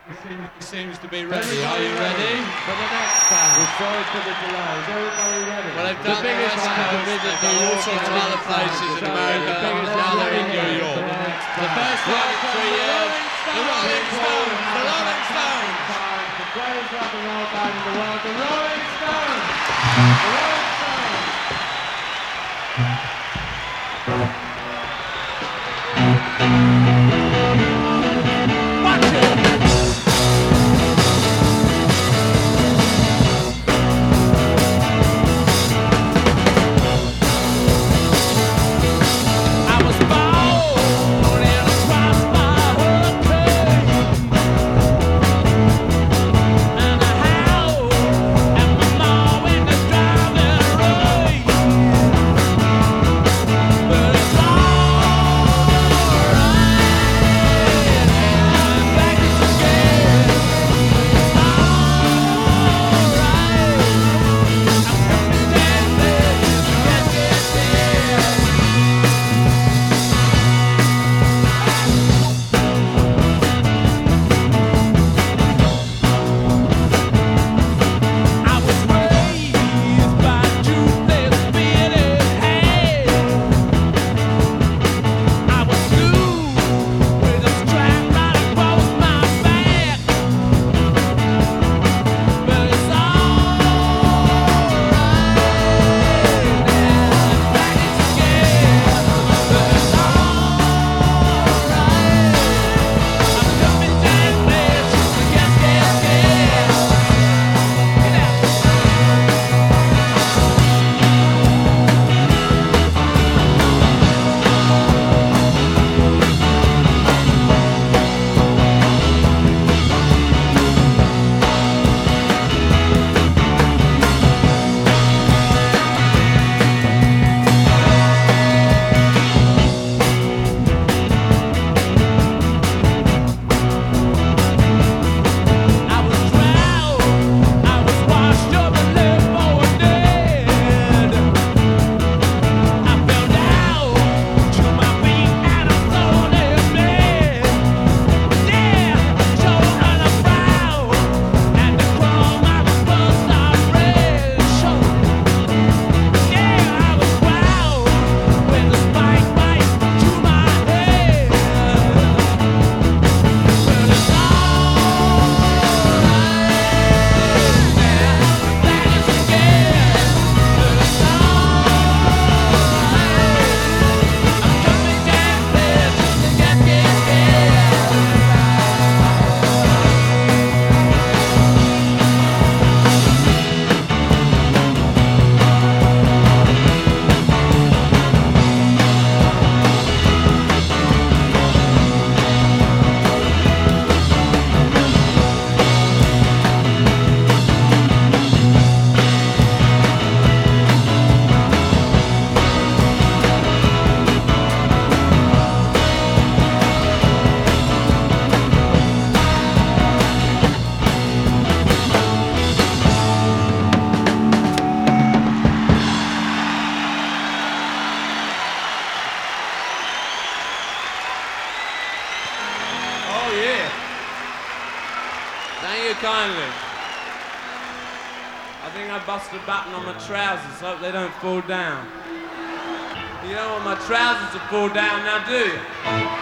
He seems to be ready. Are you ready? For the next band. We're sorry for the delay. Is everybody ready? Well, they've done the West Coast, they've done all sorts of other places in America, now they're in New York. The first time in 3 years, the Rolling Stones, the Rolling Stones. The greatest rock and roll band in the world, the Rolling Stones. The Rolling Stones. Thank you kindly. I think I busted a button on my trousers, so hope they don't fall down. You don't want my trousers to fall down now, do you?